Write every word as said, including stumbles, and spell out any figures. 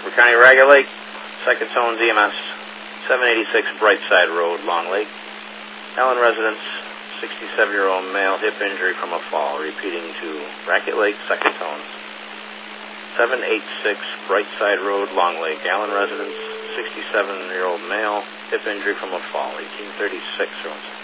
For County Ragged Lake, second tones E M S, seven eighty-six Brightside Road, Long Lake. Allen residence, sixty-seven-year-old male, hip injury from a fall. Repeating to Ragged Lake, second tones. seven eighty-six Brightside Road, Long Lake. Allen residence, sixty-seven-year-old male, hip injury from a fall. eighteen thirty-six.